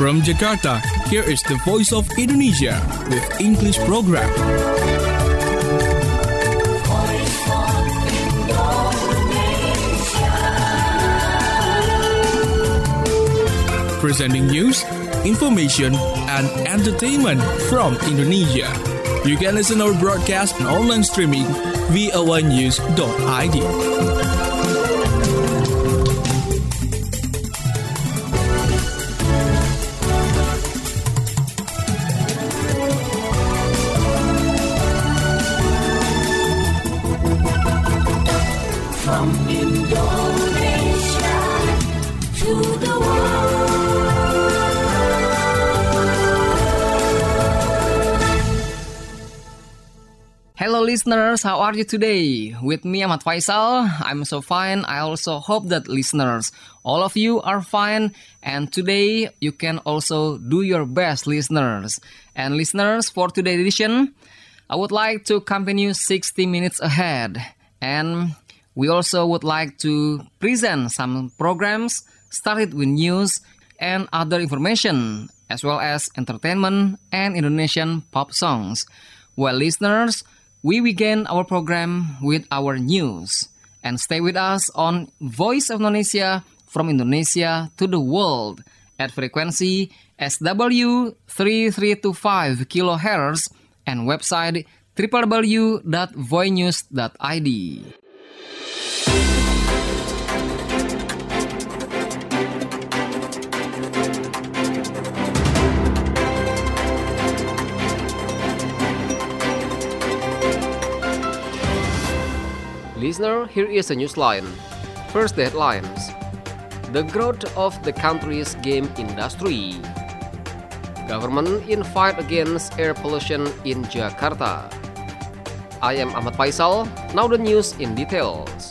From Jakarta, here is the Voice of Indonesia with English program. Presenting news, information, and entertainment from Indonesia. You can listen our broadcast and online streaming voanews.id. From Indonesia to the world. Hello listeners, how are you today? With me Ahmad Faisal, I'm so fine. I also hope that listeners, all of you are fine. And today you can also do your best, listeners. And listeners, for today's edition, I would like to accompany you 60 minutes ahead. And we also would like to present some programs started with news and other information, as well as entertainment and Indonesian pop songs. Well, listeners, we begin our program with our news. And stay with us on Voice of Indonesia from Indonesia to the world at frequency SW 3325 kHz and website www.voinews.id. Listener, here is a newsline. First, the headlines. The growth of the country's game industry. Government in fight against air pollution in Jakarta. I am Ahmad Faisal. Now the news in details.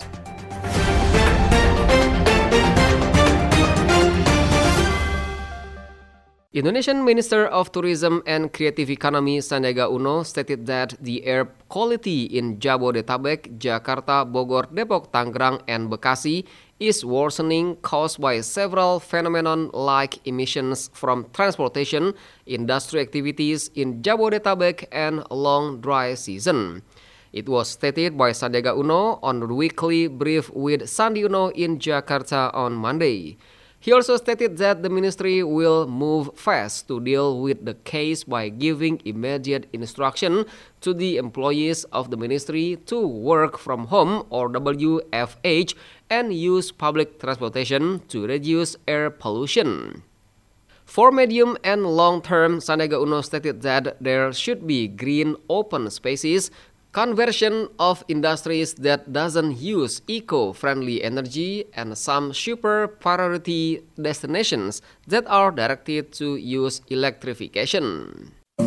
Indonesian Minister of Tourism and Creative Economy Sandiaga Uno stated that the air quality in Jabodetabek, Jakarta, Bogor, Depok, Tangerang, and Bekasi is worsening caused by several phenomena like emissions from transportation, industry activities in Jabodetabek, and long dry season. It was stated by Sandiaga Uno on the weekly brief with Sandi Uno in Jakarta on Monday. He also stated that the ministry will move fast to deal with the case by giving immediate instruction to the employees of the ministry to work from home or WFH and use public transportation to reduce air pollution. For medium and long term, Sandiaga Uno stated that there should be green open spaces, conversion of industries that doesn't use eco-friendly energy, and some super priority destinations that are directed to use electrification.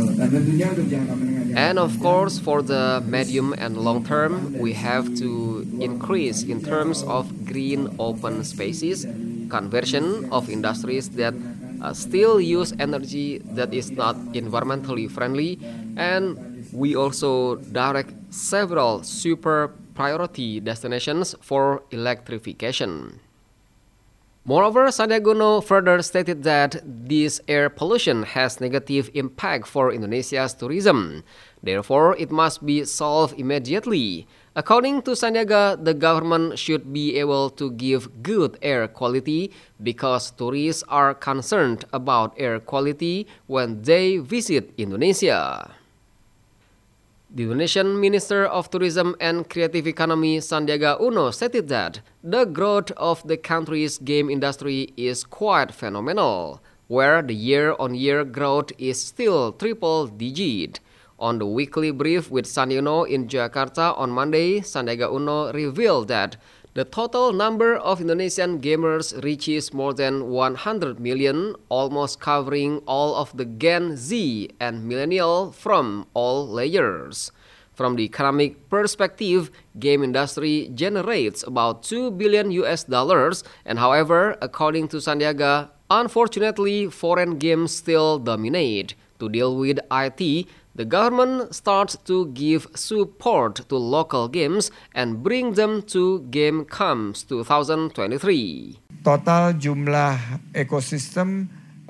And of course, for the medium and long term, we have to increase in terms of green open spaces, conversion of industries that still use energy that is not environmentally friendly, and we also direct several super priority destinations for electrification. Moreover, Sandiaga Uno further stated that this air pollution has negative impact for Indonesia's tourism. Therefore, it must be solved immediately. According to Sandiaga, the government should be able to give good air quality because tourists are concerned about air quality when they visit Indonesia. The Indonesian Minister of Tourism and Creative Economy Sandiaga Uno stated that the growth of the country's game industry is quite phenomenal, where the year-on-year growth is still triple-digit. On the weekly brief with Sandi Uno in Jakarta on Monday, Sandiaga Uno revealed that the total number of Indonesian gamers reaches more than 100 million, almost covering all of the Gen Z and millennial from all layers. From the economic perspective, game industry generates about $2 billion, and however, according to Sandiaga, unfortunately, foreign games still dominate. To deal with IT, the government starts to give support to local games and bring them to GameComs 2023. Total jumlah ekosistem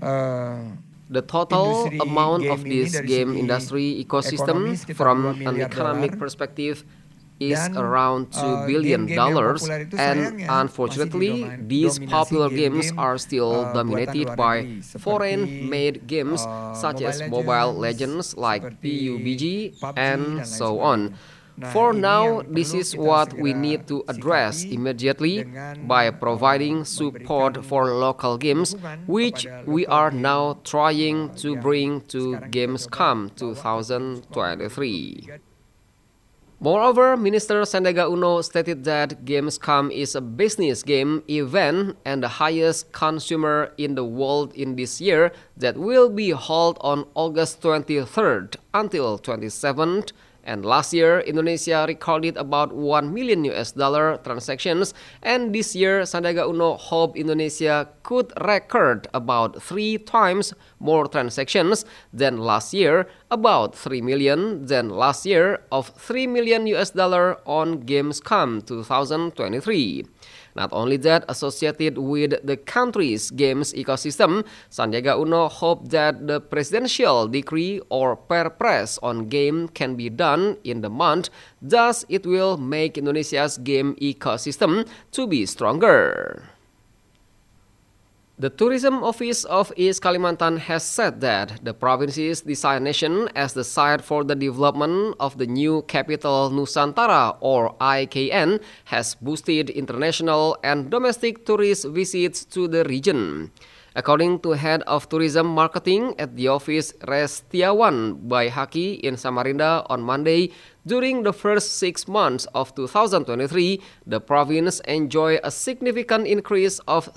The total industri amount game of ini this dari game segi industry ecosystem ekonomi sekitar from 2 an miliar economic dolar. perspective is Dan, around $2 billion, game-game yang populer itu and sayangnya unfortunately, masih these didominasi popular games game-game, are still buatan dominated luar by negeri, seperti, foreign-made games such as Mobile Legends like seperti PUBG PUBG and dan lain so sebagainya. on. Nah, For ini now, yang this perlu is kita what we segera need to address sikapi immediately dengan, by providing support memberikan for local games, dukungan which kepada we local are game, now trying to yang bring to sekarang kita Gamescom coba bawa ke 2023. Moreover, Minister Sandiaga Uno stated that Gamescom is a business game event and the highest consumer in the world in this year that will be held on August 23rd until 27th. And last year, Indonesia recorded about 1 million US dollar transactions, and this year, Sandiaga Uno hoped Indonesia could record about 3 times more transactions than last year, about 3 million than last year of 3 million US dollar on Gamescom 2023. Not only that, associated with the country's games ecosystem, Sandiaga Uno hoped that the presidential decree or Perpres on game can be done in the month, thus it will make Indonesia's game ecosystem to be stronger. The Tourism Office of East Kalimantan has said that the province's designation as the site for the development of the new capital Nusantara or IKN has boosted international and domestic tourist visits to the region. According to Head of Tourism Marketing at the office Restiawan Baihaki in Samarinda on Monday, during the first 6 months of 2023, the province enjoyed a significant increase of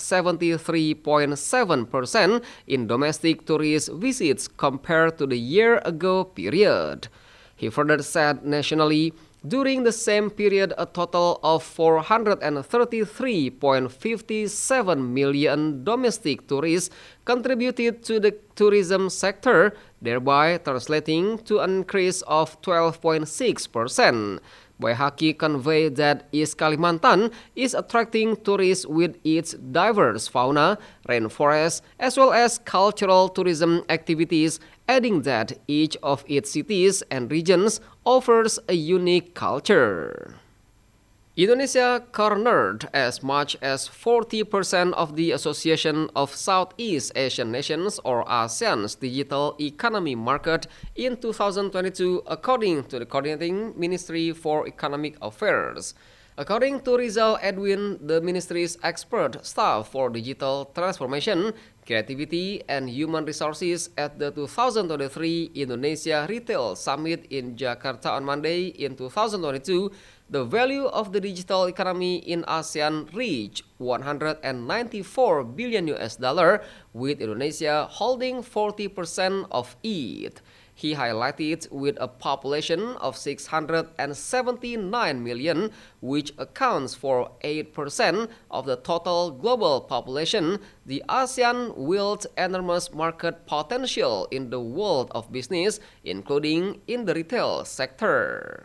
73.7% in domestic tourist visits compared to the year-ago period. He further said nationally, during the same period, a total of 433.57 million domestic tourists contributed to the tourism sector, thereby translating to an increase of 12.6%. Baihaki conveyed that East Kalimantan is attracting tourists with its diverse fauna, rainforests, as well as cultural tourism activities, adding that each of its cities and regions offers a unique culture. Indonesia cornered as much as 40% of the Association of Southeast Asian Nations or ASEAN's digital economy market in 2022 according to the Coordinating Ministry for Economic Affairs. According to Rizal Edwin, the ministry's expert staff for digital transformation, creativity, and human resources at the 2023 Indonesia Retail Summit in Jakarta on Monday in 2022, the value of the digital economy in ASEAN reached 194 billion US dollar, with Indonesia holding 40% of it. He highlighted with a population of 679 million, which accounts for 8% of the total global population, the ASEAN wields enormous market potential in the world of business, including in the retail sector.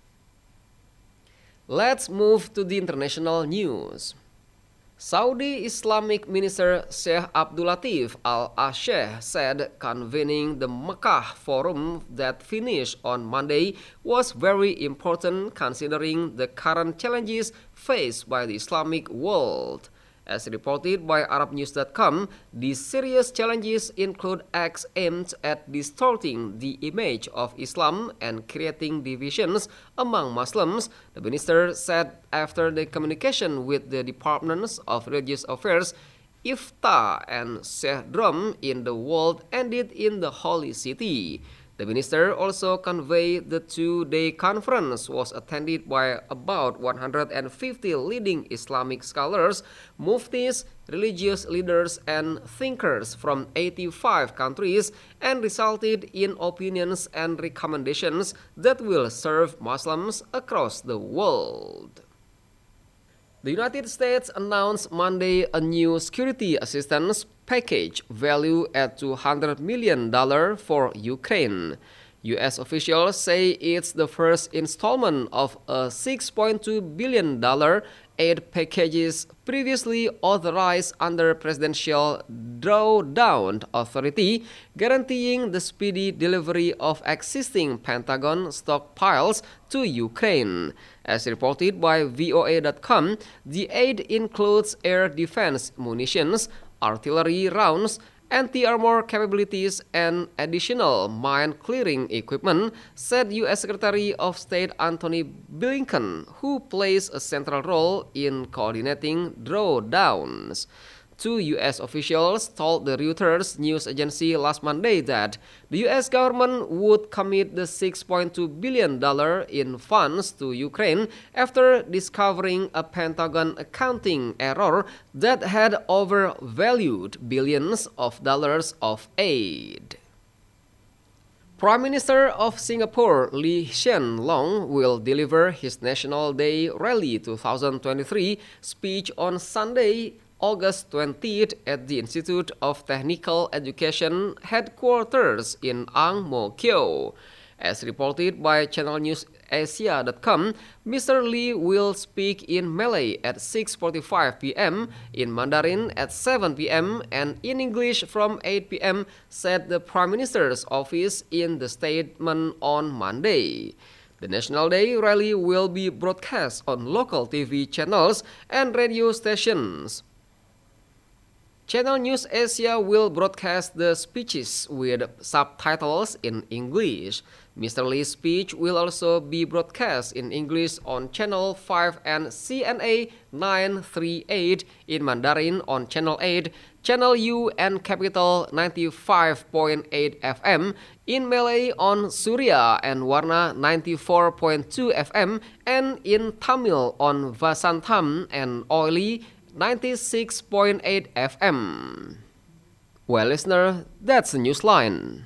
Let's move to the international news. Saudi Islamic Minister Sheikh Abdul Latif Al-Sheikh said convening the Mecca Forum that finished on Monday was very important considering the current challenges faced by the Islamic world. As reported by ArabNews.com, these serious challenges include acts aimed at distorting the image of Islam and creating divisions among Muslims, the minister said after the communication with the Departments of Religious Affairs, Ifta and Sheikhdom in the world ended in the Holy City. The minister also conveyed the 2-day conference was attended by about 150 leading Islamic scholars, muftis, religious leaders, and thinkers from 85 countries and resulted in opinions and recommendations that will serve Muslims across the world. The United States announced Monday a new security assistance package valued at $200 million for Ukraine. U.S. officials say it's the first installment of a $6.2 billion aid packages previously authorized under Presidential Drawdown Authority, guaranteeing the speedy delivery of existing Pentagon stockpiles to Ukraine. As reported by VOA.com, the aid includes air defense munitions, artillery rounds, anti-armor capabilities, and additional mine-clearing equipment, said U.S. Secretary of State Antony Blinken, who plays a central role in coordinating drawdowns. Two U.S. officials told the Reuters news agency last Monday that the U.S. government would commit the $6.2 billion in funds to Ukraine after discovering a Pentagon accounting error that had overvalued billions of dollars of aid. Prime Minister of Singapore Lee Hsien Loong will deliver his National Day Rally 2023 speech on Sunday, August 20th at the Institute of Technical Education headquarters in Ang Mo Kio. As reported by channelnewsasia.com, Mr. Lee will speak in Malay at 6:45 p.m., in Mandarin at 7 p.m., and in English from 8 p.m., said the Prime Minister's office in the statement on Monday. The National Day Rally will be broadcast on local TV channels and radio stations. Channel News Asia will broadcast the speeches with subtitles in English. Mr. Lee's speech will also be broadcast in English on Channel 5 and CNA 938, in Mandarin on Channel 8, Channel U and Capital 95.8 FM, in Malay on Surya and Warna 94.2 FM, and in Tamil on Vasantham and Oily 96.8 FM. Well, listener, that's the Newsline.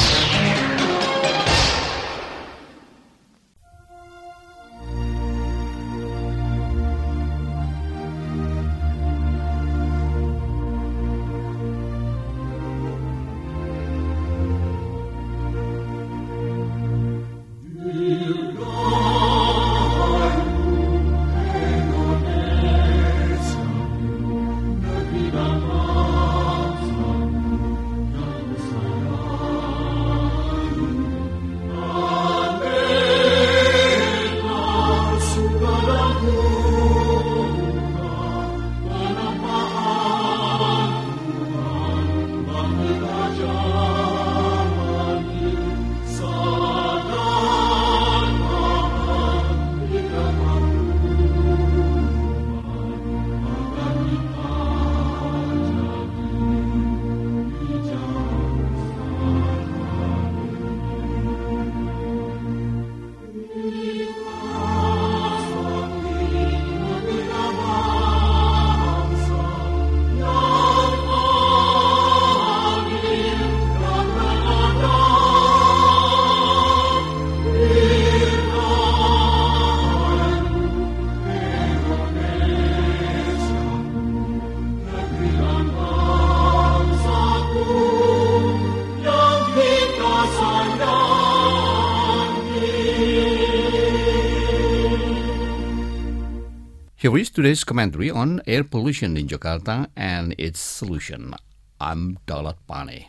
Here is today's commentary on air pollution in Jakarta and its solution. I'm Dalat Pane.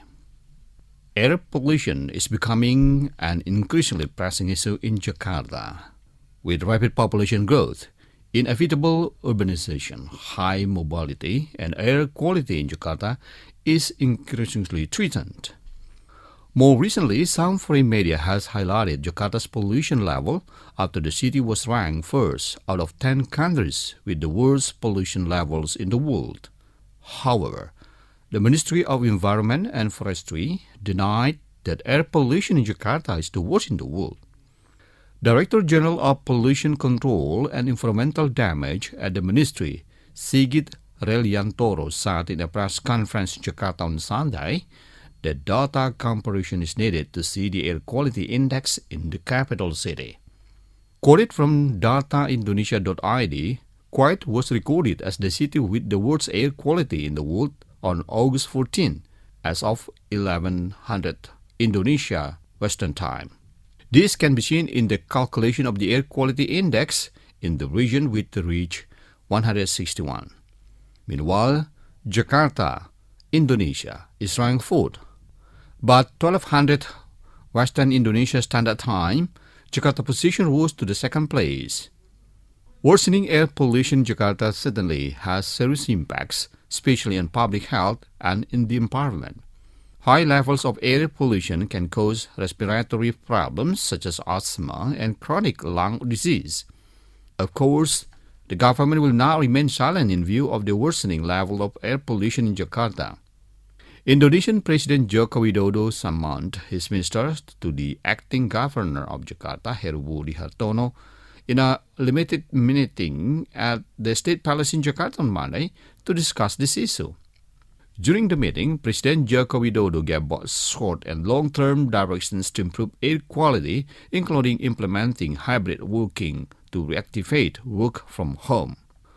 Air pollution is becoming an increasingly pressing issue in Jakarta. With rapid population growth, inevitable urbanization, high mobility, and air quality in Jakarta is increasingly threatened. More recently, some foreign media has highlighted Jakarta's pollution level after the city was ranked first out of 10 countries with the worst pollution levels in the world. However, the Ministry of Environment and Forestry denied that air pollution in Jakarta is the worst in the world. Director General of Pollution Control and Environmental Damage at the Ministry, Sigit Reliantoro, said in a press conference in Jakarta on Sunday that data comparison is needed to see the air quality index in the capital city. Quoted from dataindonesia.id, Kuwait was recorded as the city with the worst air quality in the world on August 14 as of 1100 Indonesia Western Time. This can be seen in the calculation of the air quality index in the region which reached 161. Meanwhile, Jakarta, Indonesia, is ranked 4th. But 1200 Western Indonesia Standard Time, Jakarta's position rose to the 2nd place. Worsening air pollution in Jakarta certainly has serious impacts, especially on public health and in the environment. High levels of air pollution can cause respiratory problems such as asthma and chronic lung disease. Of course, the government will not remain silent in view of the worsening level of air pollution in Jakarta. Indonesian President Joko Widodo summoned his ministers to the acting governor of Jakarta, Heru Budi Hartono, in a limited meeting at the State Palace in Jakarta on Monday to discuss this issue. During the meeting, President Joko Widodo gave both short and long-term directions to improve air quality, including implementing hybrid working to reactivate work from home.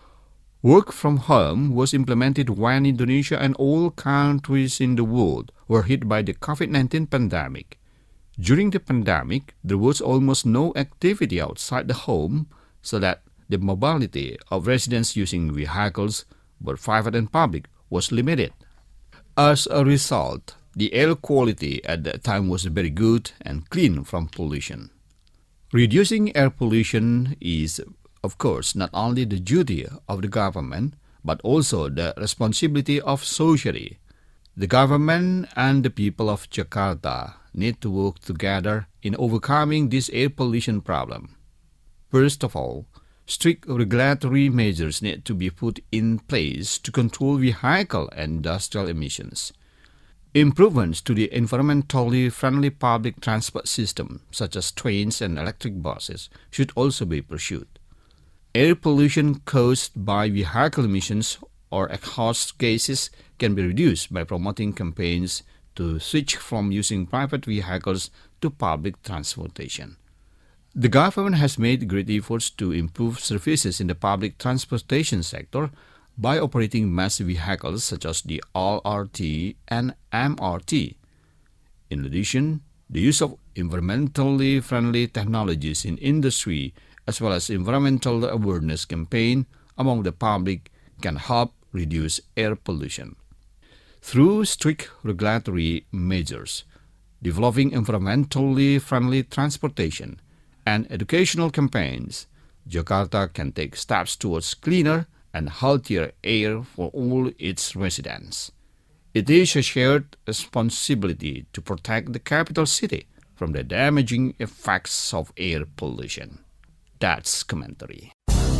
Work from home was implemented when Indonesia and all countries in the world were hit by the COVID-19 pandemic. During the pandemic, there was almost no activity outside the home, so that the mobility of residents using vehicles, both private and public, was limited. As a result, the air quality at that time was very good and clean from pollution. Reducing air pollution is, of course, not only the duty of the government, but also the responsibility of society. The government and the people of Jakarta need to work together in overcoming this air pollution problem. First of all, strict regulatory measures need to be put in place to control vehicle and industrial emissions. Improvements to the environmentally friendly public transport system, such as trains and electric buses, should also be pursued. Air pollution caused by vehicle emissions or exhaust gases can be reduced by promoting campaigns to switch from using private vehicles to public transportation. The government has made great efforts to improve services in the public transportation sector by operating mass vehicles such as the LRT and MRT. In addition, the use of environmentally friendly technologies in industry as well as environmental awareness campaign among the public can help reduce air pollution. Through strict regulatory measures, developing environmentally friendly transportation, and educational campaigns, Jakarta can take steps towards cleaner and healthier air for all its residents. It is a shared responsibility to protect the capital city from the damaging effects of air pollution. That's commentary.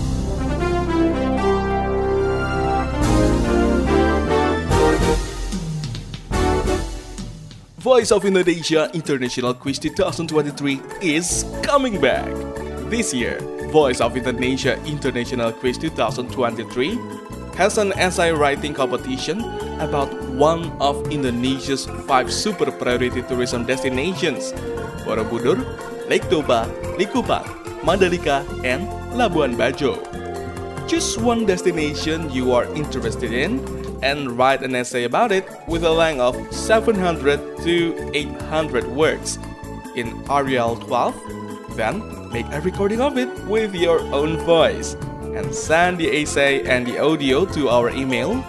Voice of Indonesia International Quiz 2023 is coming back. This year, Voice of Indonesia International Quiz 2023 has an essay writing competition about one of Indonesia's 5 super priority tourism destinations: Borobudur, Lake Toba, Likupang, Mandalika, and Labuan Bajo. Choose one destination you are interested in and write an essay about it with a length of 700 to 800 words in Arial 12. Then make a recording of it with your own voice and send the essay and the audio to our email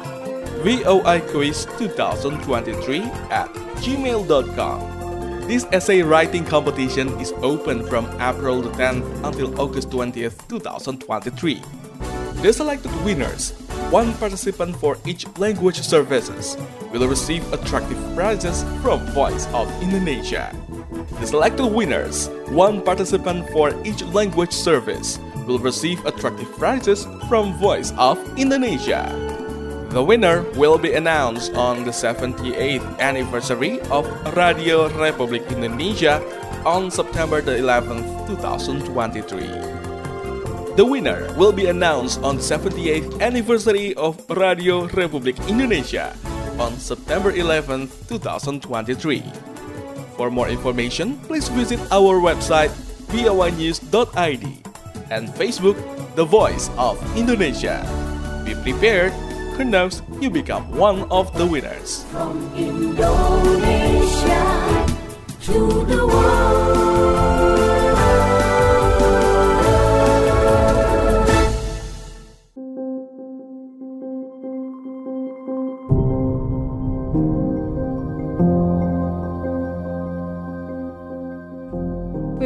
voiquiz2023@gmail.com. This essay writing competition is open from April the 10th until August 20th, 2023. The selected winners, one participant for each language services, will receive attractive prizes from Voice of Indonesia. The selected winners, one participant for each language service, will receive attractive prizes from Voice of Indonesia. The winner will be announced on the 78th anniversary of Radio Republik Indonesia on September the 11th, 2023. The winner will be announced on the 78th anniversary of Radio Republik Indonesia on September 11th, 2023. For more information, please visit our website voinews.id and Facebook The Voice of Indonesia. Be prepared, who knows, you become one of the winners. From Indonesia to the world.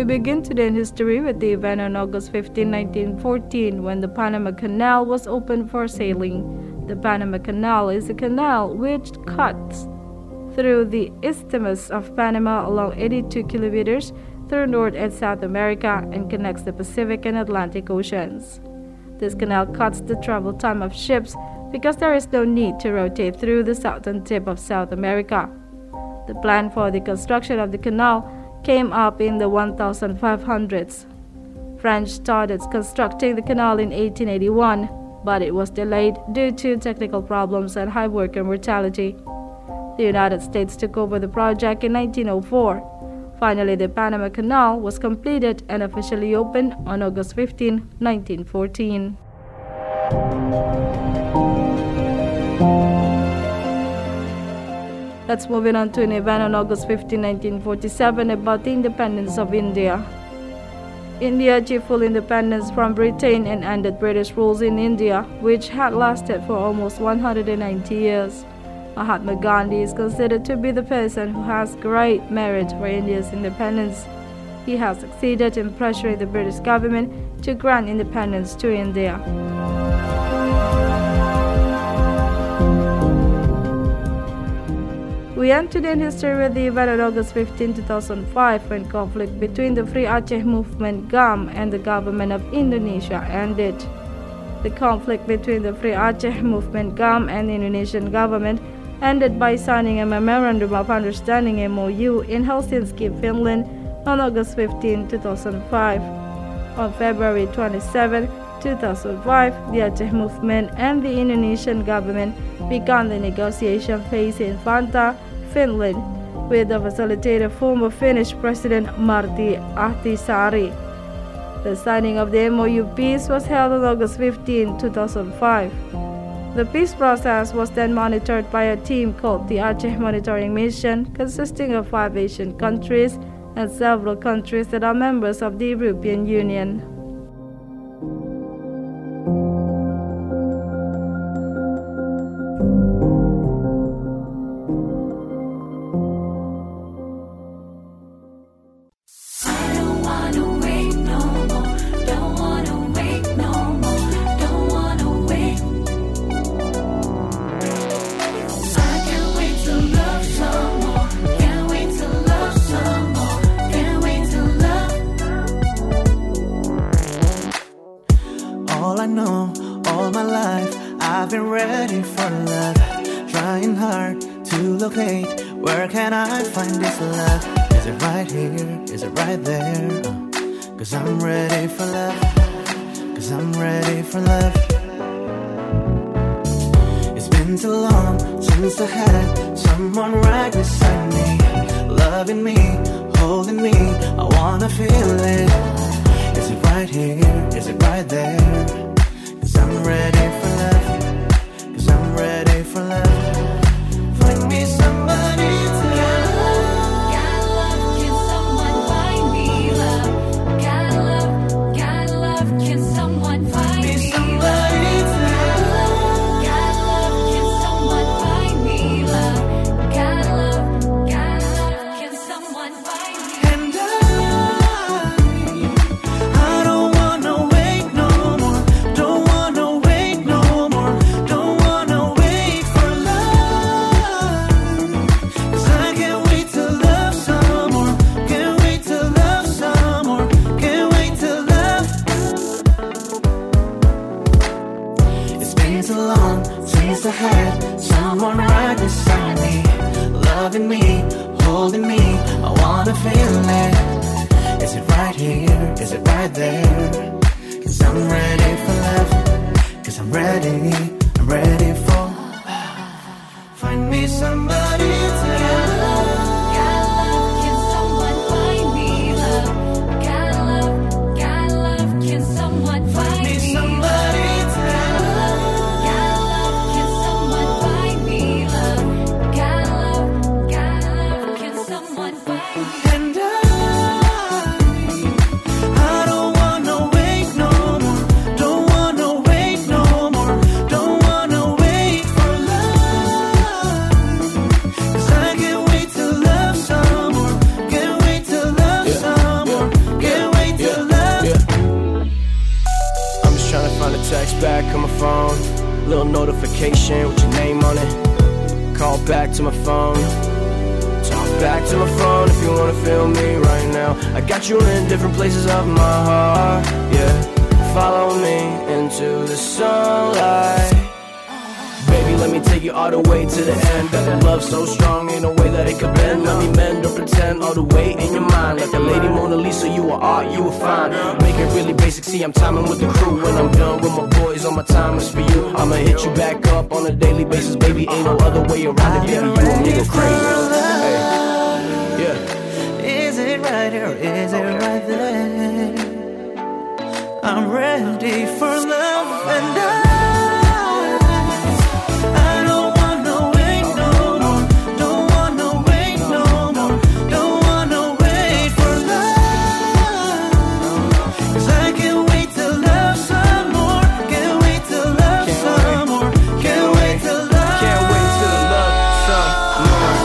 begin today in history with the event on August 15, 1914, when the Panama Canal was opened for sailing. The Panama Canal is a canal which cuts through the Isthmus of Panama along 82 kilometers through North and South America and connects the Pacific and Atlantic Oceans. This canal cuts the travel time of ships because there is no need to rotate through the southern tip of South America. The plan for the construction of the canal came up in the 1500s. French started constructing the canal in 1881, but it was delayed due to technical problems and high worker mortality. The United States took over the project in 1904. Finally, the Panama Canal was completed and officially opened on August 15, 1914. Let's move on to an event on August 15, 1947 about the independence of India. India achieved full independence from Britain and ended British rule in India, which had lasted for almost 190 years. Mahatma Gandhi is considered to be the person who has great merit for India's independence. He has succeeded in pressuring the British government to grant independence to India. We end today in history with the event on August 15, 2005, when conflict between the Free Aceh Movement GAM and the government of Indonesia ended. The conflict between the Free Aceh Movement GAM and the Indonesian government ended by signing a Memorandum of Understanding MOU in Helsinki, Finland on August 15, 2005. On February 27, 2005, the Aceh Movement and the Indonesian government began the negotiation phase in Vantaa, Finland, with the facilitator former Finnish President Martti Ahtisaari. The signing of the MOU peace was held on August 15, 2005. The peace process was then monitored by a team called the Aceh Monitoring Mission, consisting of 5 Asian countries and several countries that are members of the European Union. All I know, all my life, I've been ready for love. Trying hard to locate, where can I find this love? Is it right here? Is it right there? Cause I'm ready for love. Cause I'm ready for love. It's been too long since I had someone right beside me, loving me, holding me, I wanna feel it. Is it right here? Is it right there? Cause I'm ready for love. Cause I'm ready for love. Find me somebody to love. Got love, can someone find me love? Got love, can someone find me somebody to love. Got love, can someone find me love? Got love, can someone find me? And I don't wanna wait no more. Don't wanna wait no more. Don't wanna wait for love. Cause I can't wait to love some more. Can't wait to love some more. Can't wait to love. It's been too long since I had someone right beside me, loving me, holding me, I wanna feel it. Is it right here? Is it right there? Cause I'm ready for love. Cause I'm ready for. Find me somebody to love. Got love, can someone find me love? Got love, can someone find Me me somebody to love. Got love, can someone find me love? Got love, can someone find me? And I don't wanna wait no more. Don't wanna wait no more. Don't wanna wait for love. text back on my phone, little notification with your name on it. Call back to my phone, talk back to my phone if you wanna feel me right now. I got you in different places of my heart, yeah. Follow me into the sunlight. Baby, let me take you all the way to the end. Got the love so strong, ain't no way that it could bend. Let me mend or pretend all the way in your mind. Like a lady Mona Lisa, you are art, you are fine. Make it really basic, see I'm timing with the crew. When I'm done with my boys, all my time is for you. I'ma hit you back up on a daily basis, baby. Ain't no other way around it, baby. You and me go crazy. Hey. Yeah. Is it right or is it right there? I'm ready for love and I don't wanna wait no more. Don't wanna wait no more. Don't wanna wait for love. 'Cause I can't wait to love some more. Can't wait to love some more. Can't wait to love. Can't wait to love some more.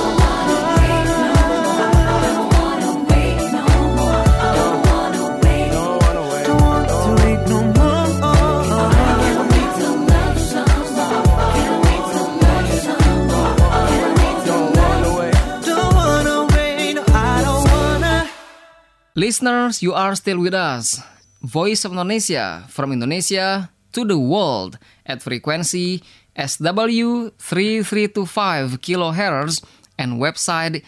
Listeners, you are still with us. Voice of Indonesia, from Indonesia to the world at frequency SW 3325 kHz and website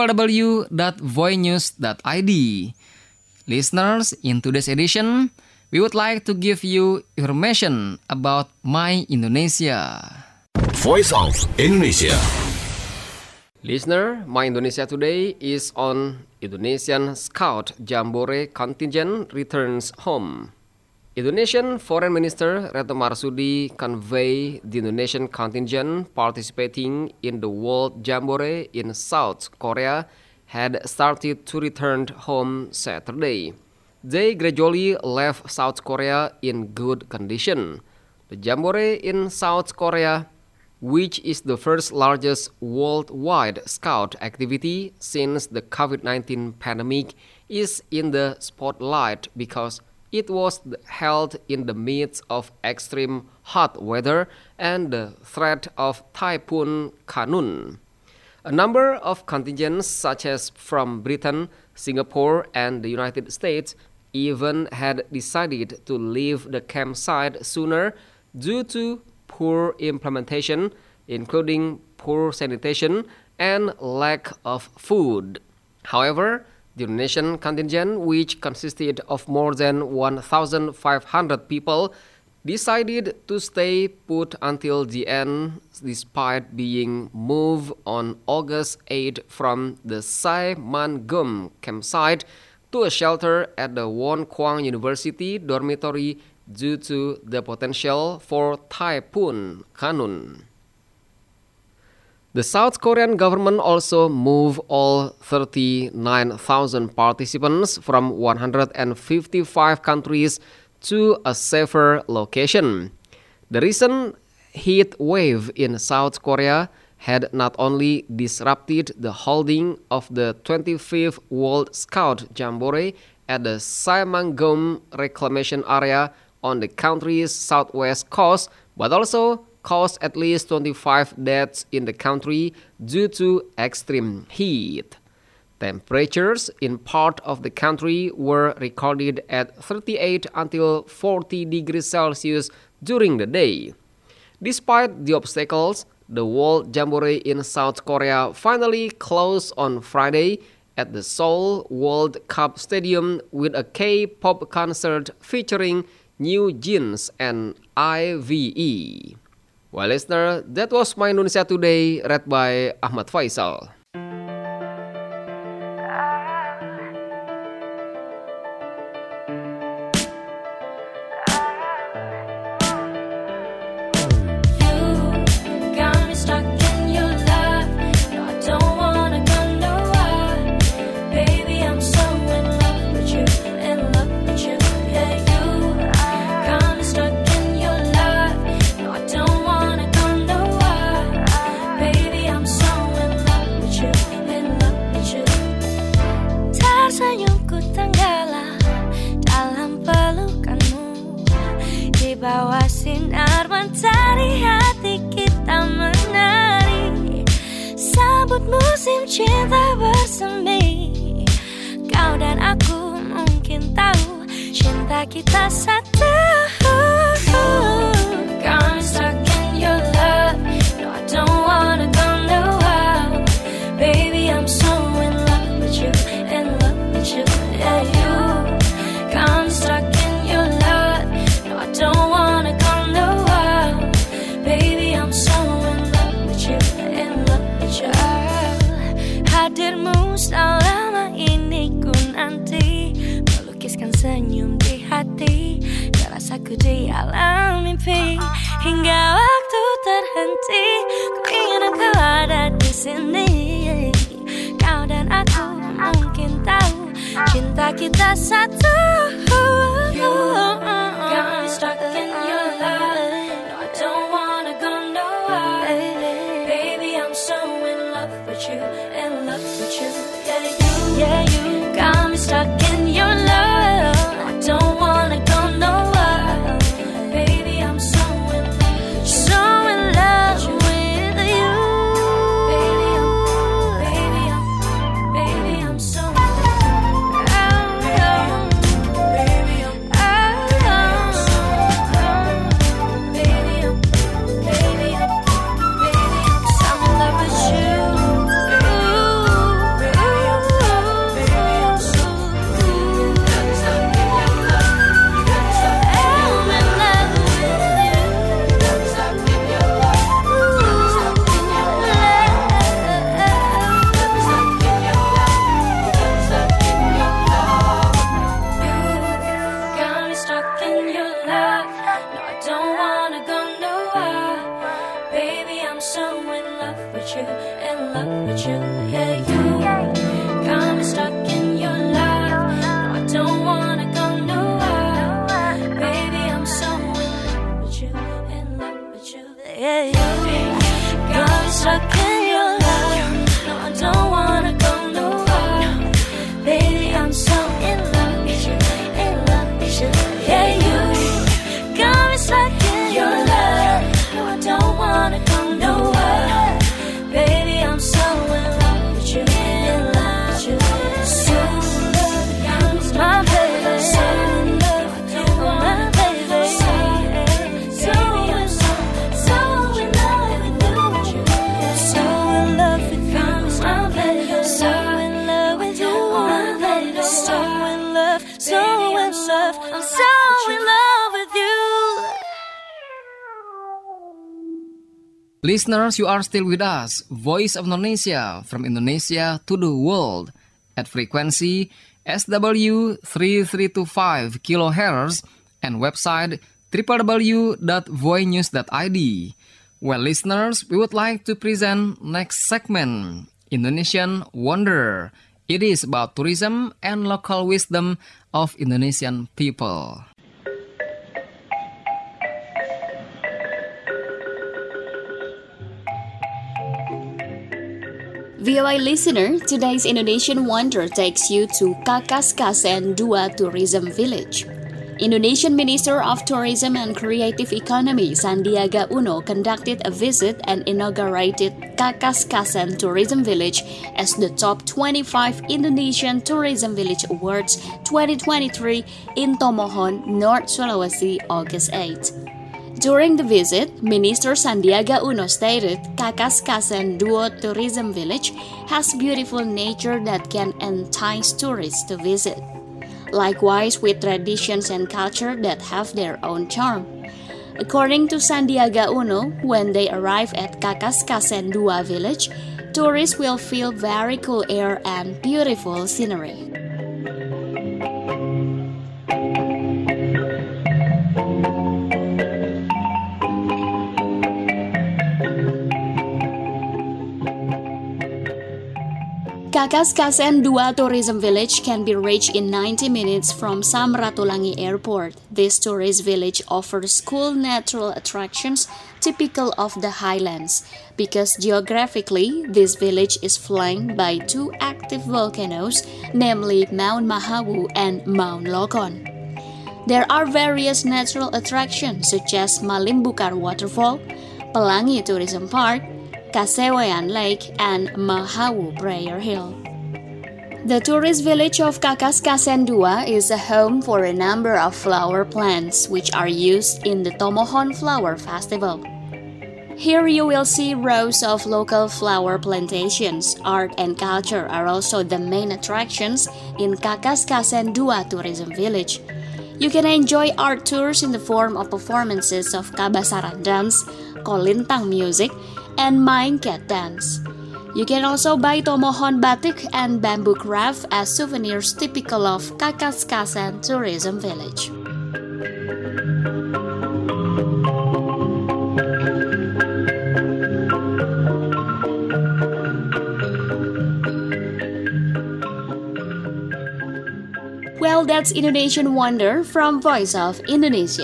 www.voinews.id. Listeners, in today's edition, we would like to give you information about My Indonesia. Voice of Indonesia. Listener, My Indonesia today is on Indonesian Scout Jambore contingent returns home. Indonesian Foreign Minister Retno Marsudi conveyed the Indonesian contingent participating in the World Jambore in South Korea had started to return home Saturday. They gradually left South Korea in good condition. The Jambore in South Korea, which is the first largest worldwide scout activity since the COVID-19 pandemic, is in the spotlight because it was held in the midst of extreme hot weather and the threat of Typhoon Kanun. A number of contingents, such as from Britain, Singapore, and the United States, even had decided to leave the campsite sooner due to poor implementation, including poor sanitation and lack of food. However, the Indonesian contingent, which consisted of more than 1,500 people, decided to stay put until the end despite being moved on August 8 from the Saemangum campsite to a shelter at the Won Kwang University dormitory due to the potential for Typhoon Kanun. The South Korean government also moved all 39,000 participants from 155 countries to a safer location. The recent heat wave in South Korea had not only disrupted the holding of the 25th World Scout Jambore at the Saemangum reclamation area on the country's southwest coast, but also caused at least 25 deaths in the country due to extreme heat. Temperatures in part of the country were recorded at 38 until 40 degrees Celsius during the day. Despite the obstacles, the World Jambore in South Korea finally closed on Friday at the Seoul World Cup Stadium with a K-pop concert featuring New Jeans and IVE. Well, listener, that was My Indonesia Today, read by Ahmad Faisal. Baby, I'm so in love with you. bawah sinar mentari hati kita menari, sambut musim cinta bersemi. Kau dan aku mungkin tahu cinta kita satu. Got me stuck in your love. No, I don't wanna go nowhere. Baby, I'm so in love with you, in love with you, yeah, you. Got me stuck in your love. No, I don't wanna go nowhere. Baby, I'm so in love with you, in love with you. Hadirmu selama ini ku nanti, melukiskan senyum di hati, rasaku di alam mimpi. Hingga waktu terhenti, ku ingin engkau ada di sini. Kau dan aku mungkin tahu cinta kita satu. Got me stuck in your love. No, I don't wanna go nowhere. Baby, I'm so in love with you, in love with you, yeah, you, yeah, you. Got me stuck in your love. No, I don't wanna go nowhere. Baby, I'm so in love, so in love with you. Baby, I'm so in love. Baby, I'm so in love with you. Got me stuck in your love. No, I don't wanna go nowhere. Baby, I'm so in love with you, in love with you, yeah, you. Got me stuck in your love. No, I don't wanna go nowhere. Baby, I'm so in love with you, in love with you, yeah, you. Got me stuck in your love. No, I don't wanna go nowhere. Baby, I'm so in love with you, in love with you, yeah, you. Got me stuck in your love. No, I don't wanna go nowhere. Baby, I'm so in love with you, in love with you. So in love with you, my baby. So in love with you, my baby. So in love with you. So in love with you, my baby. So in love with you, my baby. So in love, so in love. I'm so in love with you. Listeners, you are still with us, Voice of Indonesia, from Indonesia to the world, at frequency SW 3325 kHz and website www.voinews.id. Well, listeners, we would like to present next segment, Indonesian Wonder. It is about tourism and local wisdom of Indonesian people. VOA listener, today's Indonesian Wonder takes you to Kakaskasen Dua Tourism Village. Indonesian Minister of Tourism and Creative Economy Sandiaga Uno conducted a visit and inaugurated Kakaskasen Tourism Village as the top 25 Indonesian Tourism Village Awards 2023 in Tomohon, North Sulawesi, August 8. During the visit, Minister Sandiaga Uno stated Kakaskasen Dua Tourism Village has beautiful nature that can entice tourists to visit. Likewise, with traditions and culture that have their own charm. According to Sandiaga Uno, when they arrive at Kakaskasen Dua Village, tourists will feel very cool air and beautiful scenery. Kakaskasen Dua Tourism Village can be reached in 90 minutes from Samratulangi Airport. This tourist village offers cool natural attractions typical of the highlands, because geographically this village is flanked by two active volcanoes, namely Mount Mahawu and Mount Lokon. There are various natural attractions such as Malimbukar Waterfall, Pelangi Tourism Park, Kasewayan Lake, and Mahawu Prayer Hill. The tourist village of Kakasgasen II is a home for a number of flower plants which are used in the Tomohon Flower Festival. Here you will see rows of local flower plantations. Art and culture are also the main attractions in Kakasgasen II Tourism Village. You can enjoy art tours in the form of performances of Kabasaran dance, Kolintang music, and Maingket dance. You can also buy Tomohon batik and bamboo craft as souvenirs typical of Kakasgasen Tourism Village. Well, that's Indonesian Wonder from Voice of Indonesia.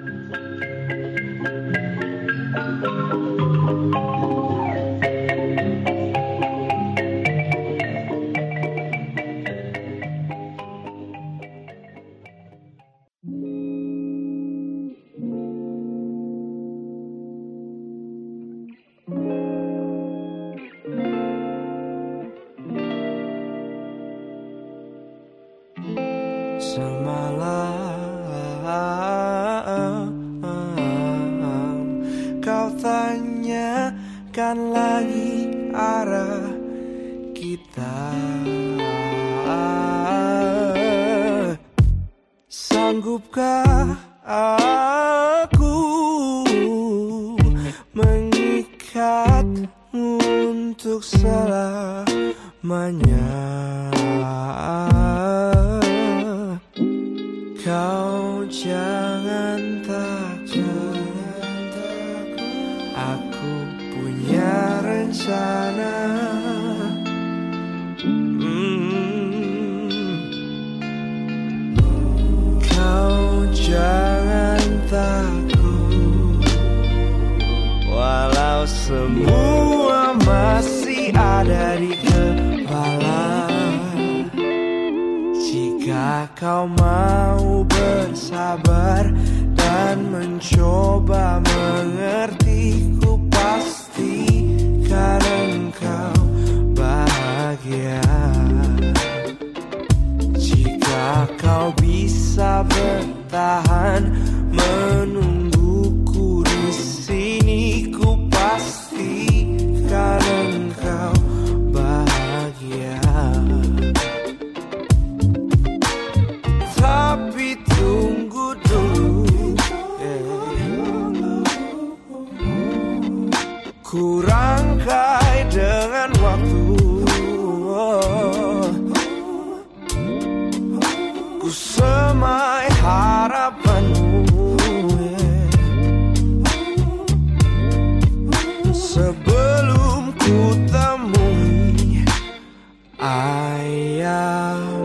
Semalam kau tanyakan lagi arah kita, sanggupkah aku mengikatmu untuk selamanya? Kau jangan takut, aku punya rencana. Kau jangan takut, walau semua masih ada di kepala. Jika kau mau bersabar dan mencoba mengerti, ku pastikan engkau bahagia. Jika kau bisa bertahan menungguku di sini, ku pastikan engkau bahagia. Tapi tunggu dulu, ku rangkai dengan waktu. Ku semai harapanmu, sebelum ku temui ayahmu.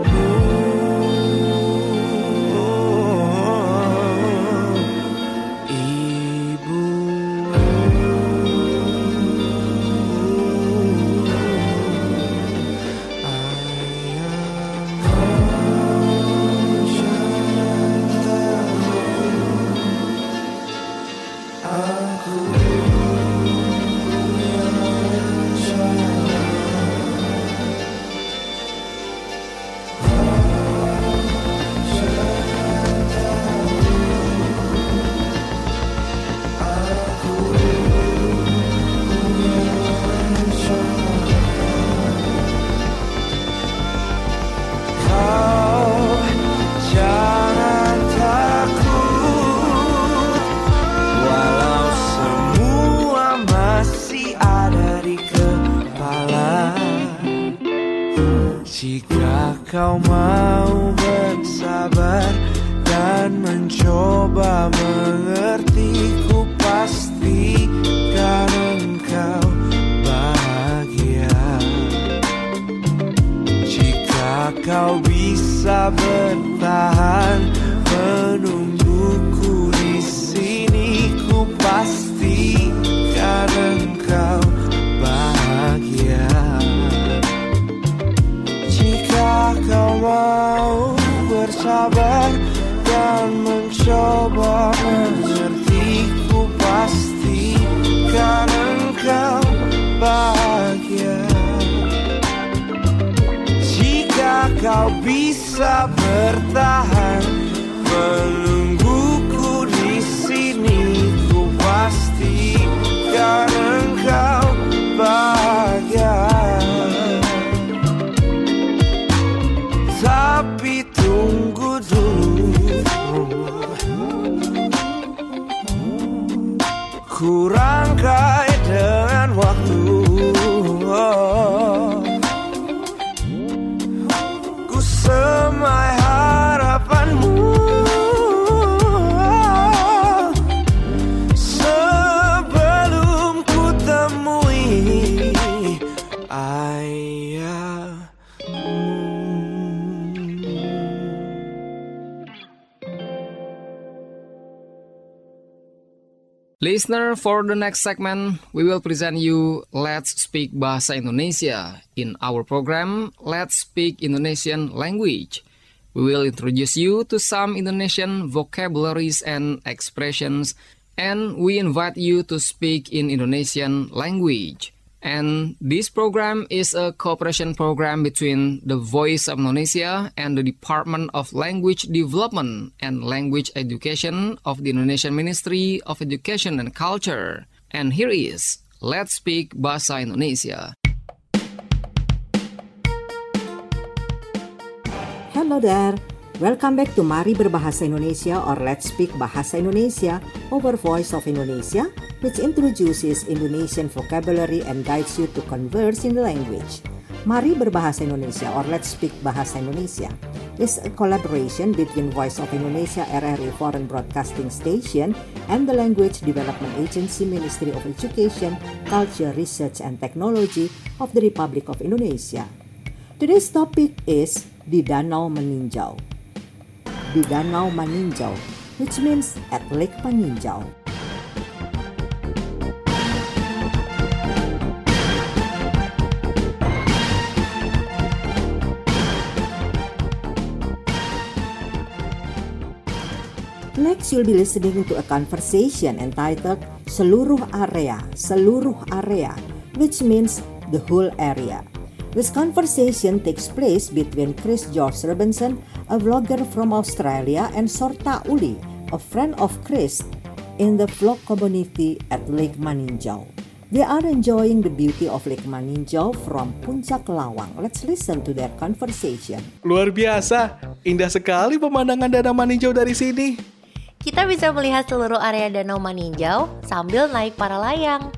Jika kau mau bersabar dan mencoba mengerti, ku pastikan engkau bahagia. Jika kau bisa bertahan menungguku di sini, ku pastikan engkau bahagia. Jika kau mau bisa bertahan menungguku di sini. Ku pastikan engkau bahagia. Tapi tunggu dulu, ku rangkai dengan waktu. Ku semai harapanmu sebelum ku temui ayahmu. Listener, for the next segment, we will present you Let's Speak Bahasa Indonesia. In our program, Let's Speak Indonesian Language. We will introduce you to some Indonesian vocabularies and expressions, and we invite you to speak in Indonesian language. And this program is a cooperation program between the Voice of Indonesia and the Department of Language Development and Language Education of the Indonesian Ministry of Education and Culture. And here is Let's Speak Bahasa Indonesia. Hello there. Welcome back to Mari Berbahasa Indonesia or Let's Speak Bahasa Indonesia over Voice of Indonesia, which introduces Indonesian vocabulary and guides you to converse in the language. Mari Berbahasa Indonesia or Let's Speak Bahasa Indonesia is a collaboration between Voice of Indonesia RRI Foreign Broadcasting Station and the Language Development Agency Ministry of Education, Culture, Research and Technology of the Republic of Indonesia. Today's topic is di Danau Meninjau. Di Danau Meninjau, which means at Lake Meninjau. Next, you'll be listening to a conversation entitled Seluruh Area, which means the whole area. This conversation takes place between Chris George Robinson, a vlogger from Australia, and Sorta Uli, a friend of Chris, in the vlog community at Lake Meninjau. They are enjoying the beauty of Lake Meninjau from Puncak Lawang. Let's listen to their conversation. Luar biasa, indah sekali pemandangan Danau Meninjau dari sini. Kita bisa melihat seluruh area Danau Meninjau sambil naik para layang.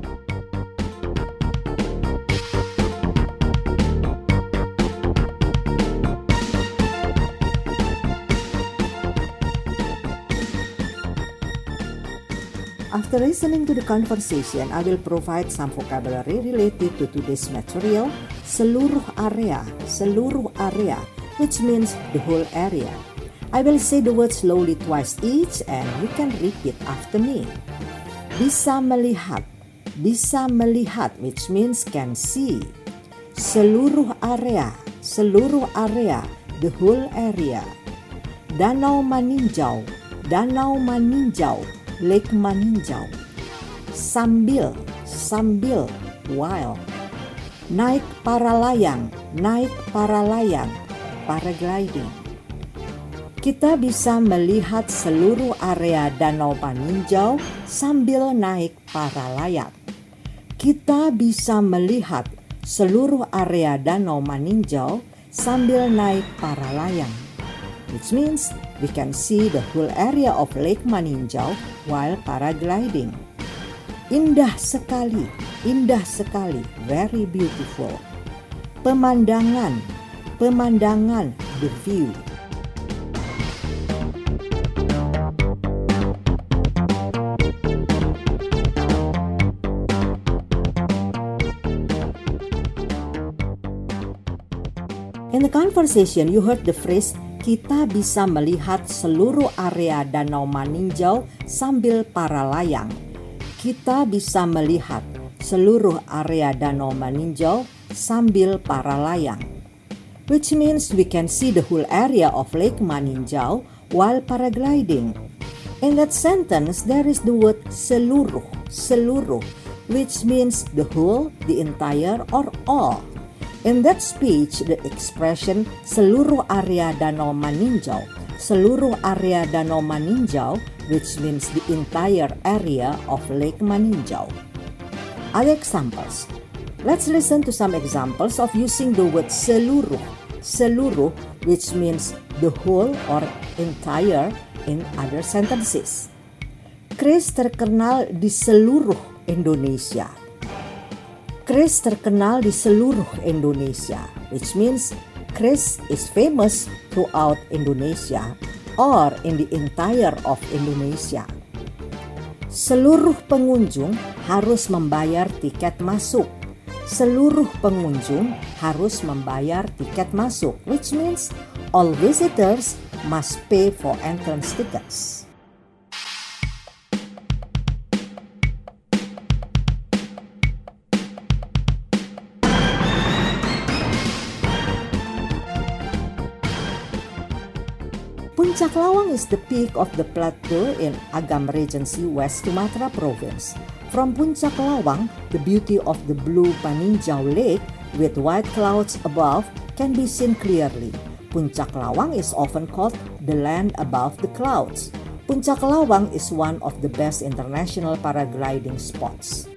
After listening to the conversation, I will provide some vocabulary related to today's material, seluruh area, which means the whole area. I will say the word slowly twice each and you can repeat after me. Bisa melihat, which means can see. Seluruh area, the whole area. Danau Meninjau, Lake Meninjau. Sambil, while. Naik para layang, paragliding. Kita bisa melihat seluruh area Danau Meninjau sambil naik para layang. Kita bisa melihat seluruh area Danau Meninjau sambil naik para layang. Which means we can see the whole area of Lake Meninjau while paragliding. Indah sekali, very beautiful. Pemandangan, the view. In the conversation, you heard the phrase, kita bisa melihat seluruh area Danau Meninjau sambil para layang. Kita bisa melihat seluruh area Danau Meninjau sambil para layang. Which means we can see the whole area of Lake Meninjau while paragliding. In that sentence, there is the word seluruh, which means the whole, the entire, or all. In that speech, the expression seluruh area Danau Maninjau, seluruh area Danau Maninjau, which means the entire area of Lake Maninjau. Other examples. Let's listen to some examples of using the word seluruh, seluruh, which means the whole or entire in other sentences. Chris terkenal di seluruh Indonesia. Chris terkenal di seluruh Indonesia, which means Chris is famous throughout Indonesia or in the entire of Indonesia. Seluruh pengunjung harus membayar tiket masuk. Seluruh pengunjung harus membayar tiket masuk, which means all visitors must pay for entrance tickets. Puncak Lawang is the peak of the plateau in Agam Regency, West Sumatra Province. From Puncak Lawang, the beauty of the blue Maninjau Lake with white clouds above can be seen clearly. Puncak Lawang is often called the land above the clouds. Puncak Lawang is one of the best international paragliding spots.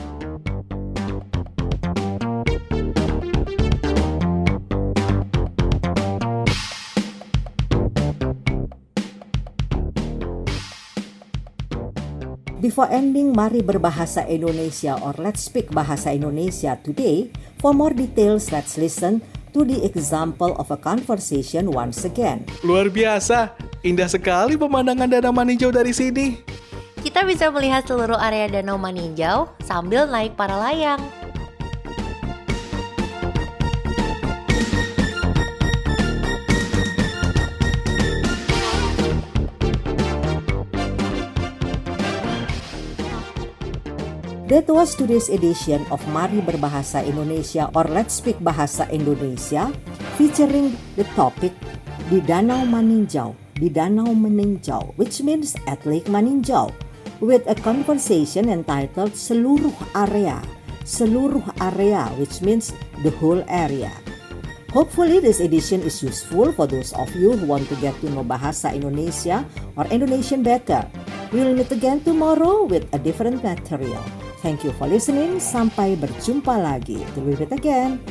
Before ending Mari Berbahasa Indonesia or Let's Speak Bahasa Indonesia today, for more details, let's listen to the example of a conversation once again. Luar biasa, indah sekali pemandangan Danau Maninjau dari sini. Kita bisa melihat seluruh area Danau Maninjau sambil naik para layang. That was today's edition of Mari Berbahasa Indonesia or Let's Speak Bahasa Indonesia, featuring the topic di Danau Maninjau, which means at Lake Maninjau, with a conversation entitled seluruh area, which means the whole area. Hopefully this edition is useful for those of you who want to get to know Bahasa Indonesia or Indonesian better. We will meet again tomorrow with a different material. Thank you for listening. Sampai berjumpa lagi. Till we meet again.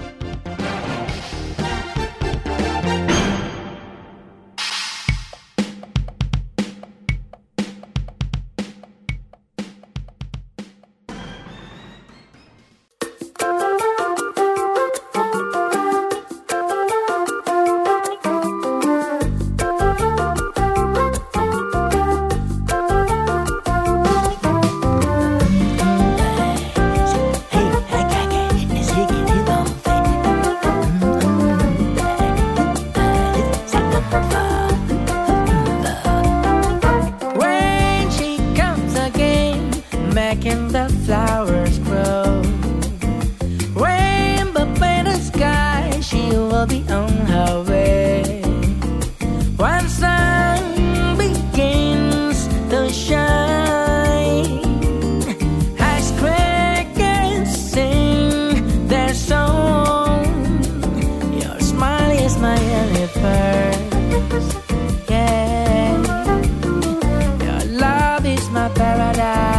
Making the flowers grow. Rainbow in the sky, she will be on her way. When sun begins to shine, ice crickets sing their song. Your smile is my universe. Yeah, your love is my paradise.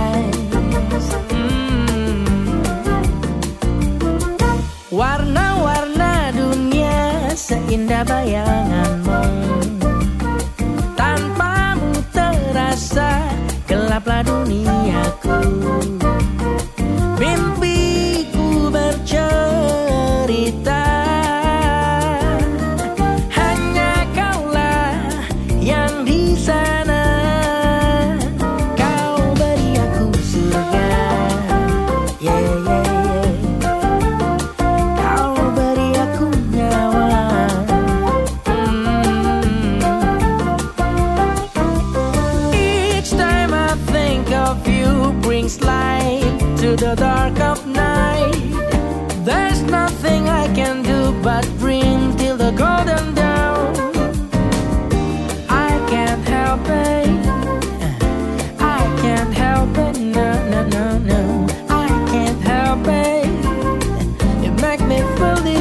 Warna-warna dunia seindah bayanganmu. Tanpamu terasa gelaplah duniaku. Mimpiku bercerita, hanya kaulah yang di sana. Kau beri aku surga. Yeah, yeah, yeah. Light to the dark of night. There's nothing I can do but dream till the golden dawn. I can't help it, I can't help it, no, no, no, no. I can't help it, you make me feel this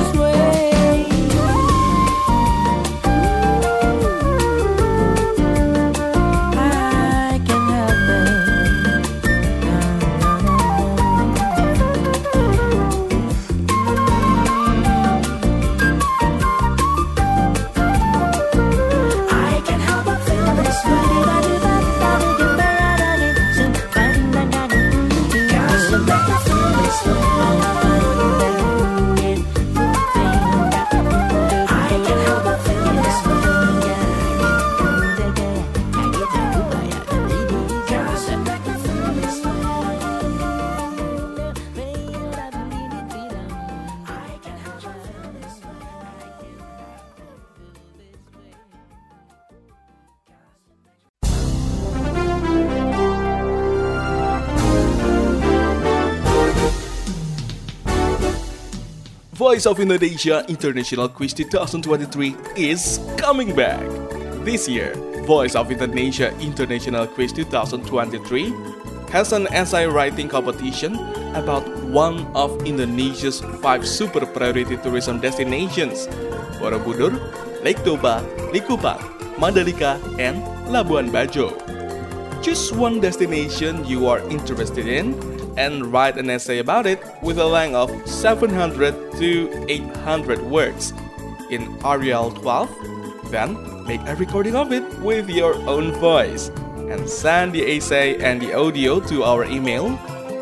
Voice of Indonesia International Quiz 2023 is coming back. This year, Voice of Indonesia International Quiz 2023 has an essay writing competition about one of Indonesia's 5 super priority tourism destinations: Borobudur, Lake Toba, Likupang, Mandalika, and Labuan Bajo. Choose one destination you are interested in and write an essay about it with a length of 700 to 800 words in Arial 12. Then make a recording of it with your own voice and send the essay and the audio to our email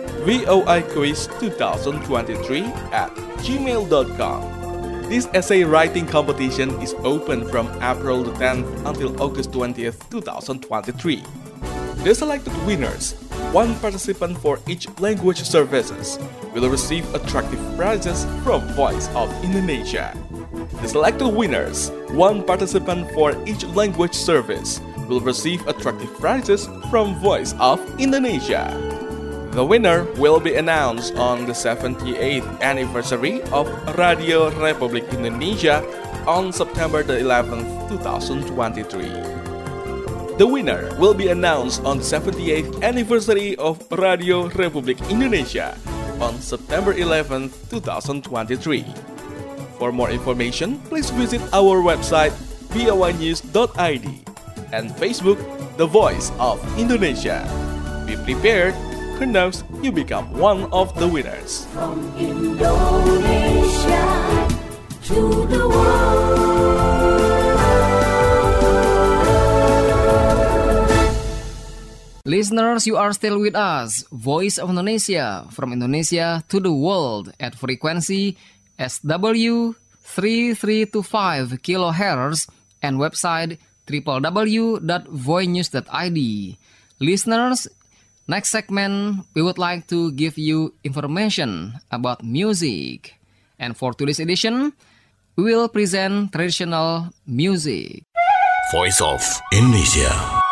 voiquiz2023@gmail.com. This essay writing competition is open from April the 10th until August 20th, 2023. The selected winners, one participant for each language services, will receive attractive prizes from Voice of Indonesia. The selected winners, one participant for each language service, will receive attractive prizes from Voice of Indonesia. The winner will be announced on the 78th anniversary of Radio Republik Indonesia on September the 11th, 2023. The winner will be announced on the 78th anniversary of Radio Republik Indonesia on September 11th, 2023. For more information, please visit our website voinews.id and Facebook The Voice of Indonesia. Be prepared, who knows, you become one of the winners. From Indonesia to the world. Listeners, you are still with us, Voice of Indonesia, from Indonesia to the world at frequency SW 3325 kHz and website www.voinews.id. Listeners, next segment, we would like to give you information about music. And for today's edition, we will present traditional music. Voice of Indonesia.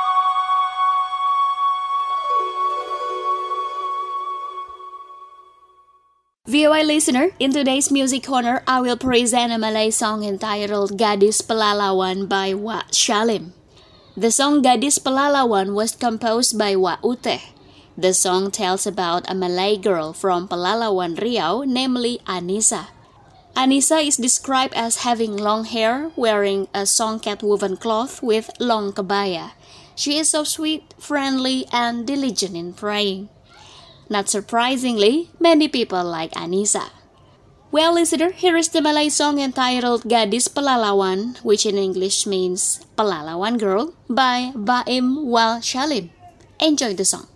VOA listener, in today's Music Corner, I will present a Malay song entitled Gadis Pelalawan by Wak Shalim. The song Gadis Pelalawan was composed by Wak Uteh. The song tells about a Malay girl from Pelalawan, Riau, namely Anissa. Anissa is described as having long hair, wearing a songket woven cloth with long kebaya. She is so sweet, friendly, and diligent in praying. Not surprisingly, many people like Anissa. Well, listener, here is the Malay song entitled Gadis Pelalawan, which in English means Pelalawan Girl, by Baim Wal Shalim. Enjoy the song.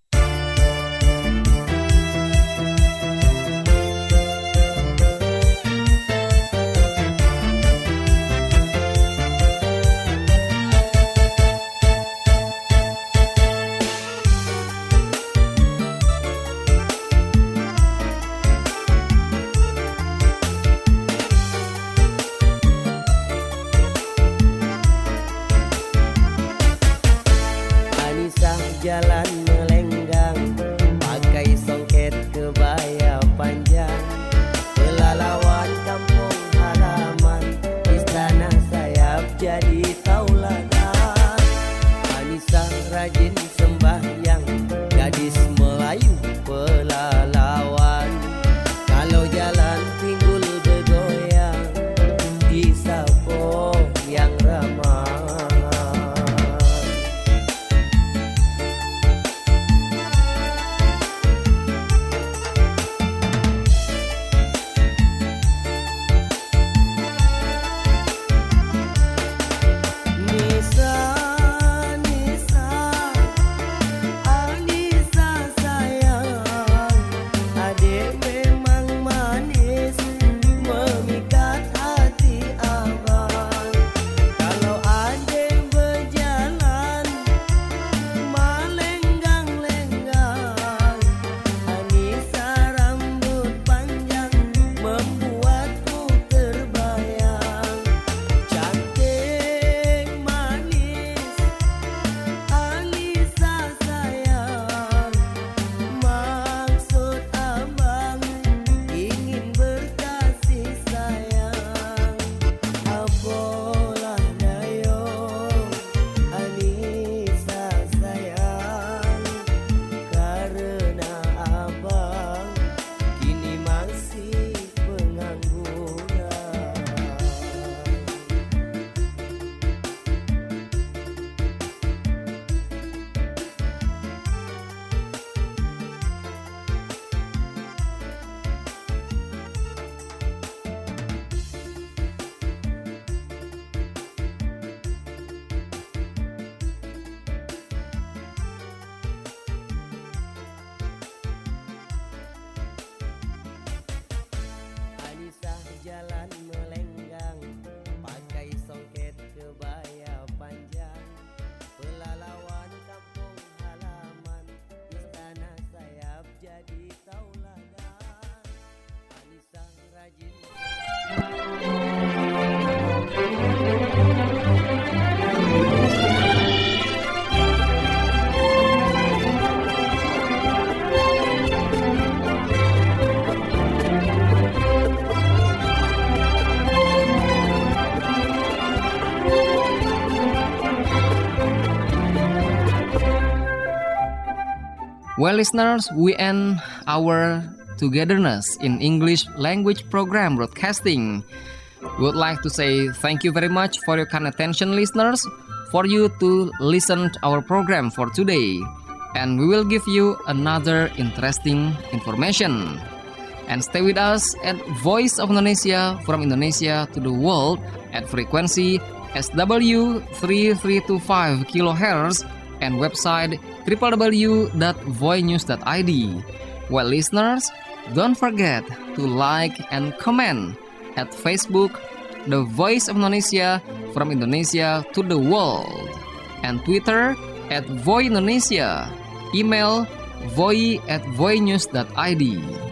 Jalan melenggang, pakai songket kebaya panjang, pelalawan kampung halaman, istana sayap jadi tauladan. Anissa rajin sembahyang, gadis Melayu pelalawan. Kalau jalan pinggul bergoyang, disapo yang ramah. Well, listeners, we end our togetherness in English language program broadcasting. We would like to say thank you very much for your kind attention, listeners, for you to listen to our program for today. And we will give you another interesting information. And stay with us at Voice of Indonesia from Indonesia to the world at frequency SW 3325 kHz and website www.voinews.id. Well, listeners, don't forget to like and comment at Facebook, The Voice of Indonesia from Indonesia to the world, and Twitter at Voi Indonesia, email voi@voinews.id.